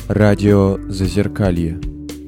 Радио Зазеркалье.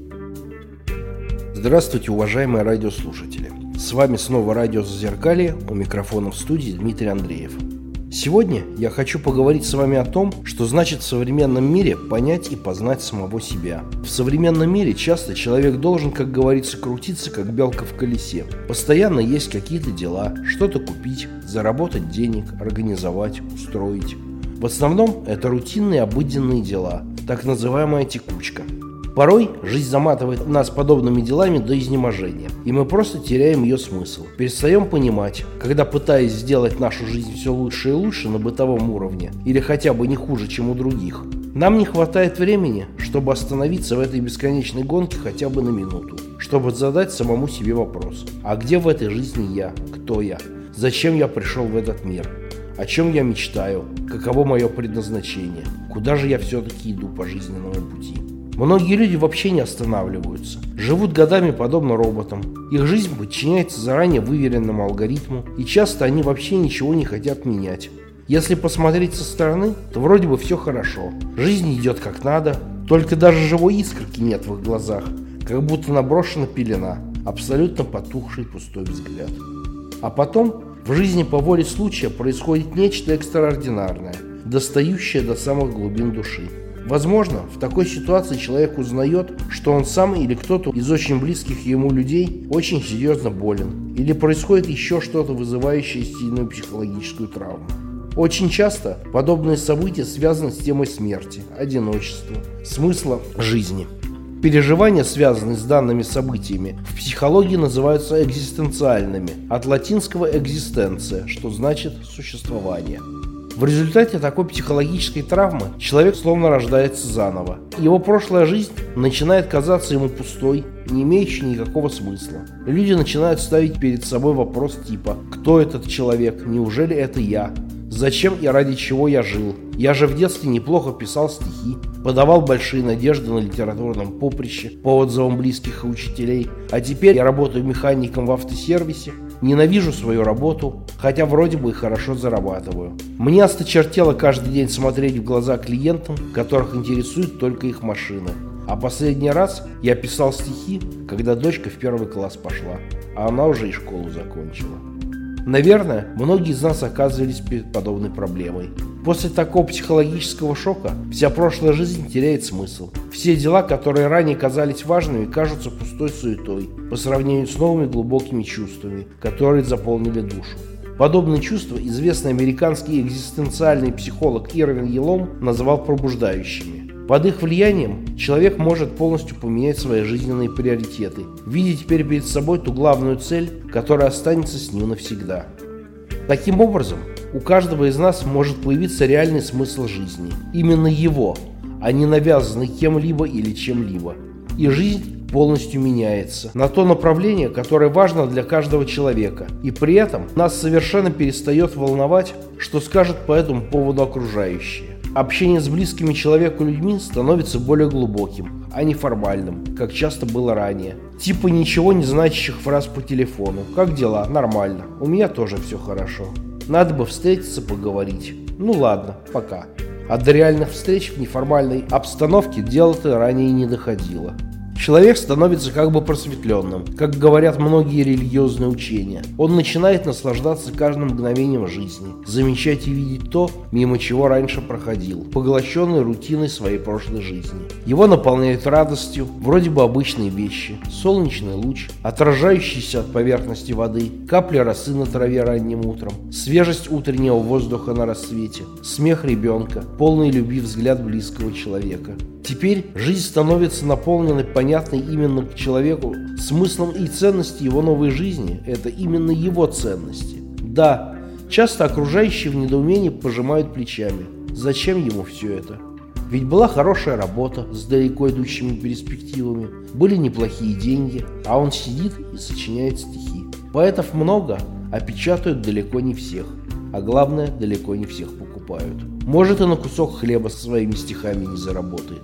Здравствуйте, уважаемые радиослушатели. С вами снова радио Зазеркалье, у микрофона в студии Дмитрий Андреев. Сегодня я хочу поговорить с вами о том, что значит в современном мире понять и познать самого себя. В современном мире часто человек должен, как говорится, крутиться, как белка в колесе. Постоянно есть какие-то дела, что-то купить, заработать денег, организовать, устроить. В основном это рутинные обыденные дела, так называемая текучка. Порой жизнь заматывает нас подобными делами до изнеможения, и мы просто теряем ее смысл. Перестаем понимать, когда пытаясь сделать нашу жизнь все лучше и лучше на бытовом уровне, или хотя бы не хуже, чем у других, нам не хватает времени, чтобы остановиться в этой бесконечной гонке хотя бы на минуту, чтобы задать самому себе вопрос: а где в этой жизни я? Кто я? Зачем я пришел в этот мир? О чем я мечтаю? Каково мое предназначение? Куда же я все-таки иду по жизненному пути? Многие люди вообще не останавливаются, живут годами подобно роботам. Их жизнь подчиняется заранее выверенному алгоритму, и часто они вообще ничего не хотят менять. Если посмотреть со стороны, то вроде бы все хорошо. Жизнь идет как надо, только даже живой искорки нет в их глазах, как будто наброшена пелена, абсолютно потухший пустой взгляд. А потом в жизни по воле случая происходит нечто экстраординарное, достающее до самых глубин души. Возможно, в такой ситуации человек узнает, что он сам или кто-то из очень близких ему людей очень серьезно болен, или происходит еще что-то, вызывающее сильную психологическую травму. Очень часто подобные события связаны с темой смерти, одиночества, смысла жизни. Переживания, связанные с данными событиями, в психологии называются экзистенциальными, от латинского «экзистенция», что значит «существование». В результате такой психологической травмы человек словно рождается заново. Его прошлая жизнь начинает казаться ему пустой, не имеющей никакого смысла. Люди начинают ставить перед собой вопрос типа: кто этот человек? Неужели это я? Зачем и ради чего я жил? Я же в детстве неплохо писал стихи, подавал большие надежды на литературном поприще по отзывам близких и учителей, а теперь я работаю механиком в автосервисе, ненавижу свою работу, хотя вроде бы и хорошо зарабатываю. Мне осточертело каждый день смотреть в глаза клиентам, которых интересует только их машины. А последний раз я писал стихи, когда дочка в 1 класс пошла, а она уже и школу закончила. Наверное, многие из нас оказывались перед подобной проблемой. После такого психологического шока вся прошлая жизнь теряет смысл. Все дела, которые ранее казались важными, кажутся пустой суетой по сравнению с новыми глубокими чувствами, которые заполнили душу. Подобные чувства известный американский экзистенциальный психолог Ирвин Ялом называл пробуждающими. Под их влиянием человек может полностью поменять свои жизненные приоритеты, видя теперь перед собой ту главную цель, которая останется с ним навсегда. Таким образом, у каждого из нас может появиться реальный смысл жизни. Именно его, а не навязанный кем-либо или чем-либо. И жизнь полностью меняется на то направление, которое важно для каждого человека. И при этом нас совершенно перестает волновать, что скажут по этому поводу окружающие. Общение с близкими человеку людьми становится более глубоким, а не формальным, как часто было ранее. Типа ничего не значащих фраз по телефону. Как дела? Нормально. У меня тоже все хорошо. Надо бы встретиться, поговорить. Ну ладно, пока. А до реальных встреч в неформальной обстановке дело-то ранее не доходило. Человек становится как бы просветленным, как говорят многие религиозные учения. Он начинает наслаждаться каждым мгновением жизни, замечать и видеть то, мимо чего раньше проходил, поглощенный рутиной своей прошлой жизни. Его наполняют радостью вроде бы обычные вещи: солнечный луч, отражающийся от поверхности воды, капли росы на траве ранним утром, свежесть утреннего воздуха на рассвете, смех ребенка, полный любви взгляд близкого человека. Теперь жизнь становится наполненной понятной именно к человеку смыслом, и ценности его новой жизни – это именно его ценности. Да, часто окружающие в недоумении пожимают плечами. Зачем ему все это? Ведь была хорошая работа с далеко идущими перспективами, были неплохие деньги, а он сидит и сочиняет стихи. Поэтов много, а печатают далеко не всех. А главное, далеко не всех покупают. Может, и на кусок хлеба со своими стихами не заработает.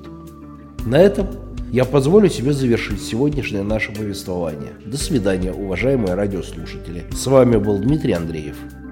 На этом я позволю себе завершить сегодняшнее наше повествование. До свидания, уважаемые радиослушатели. С вами был Дмитрий Андреев.